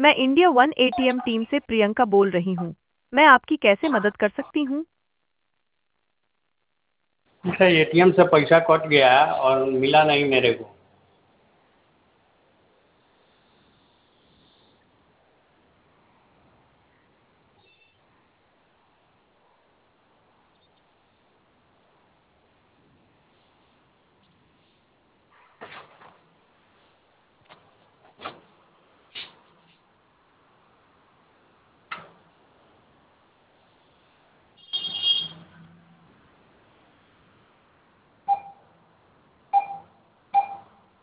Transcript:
मैं India one ATM team से प्रियंका बोल रही हूँ। मैं आपकी कैसे मदद कर सकती हूँ? सर एटीएम से पैसा कट गया और मिला नहीं मेरे को।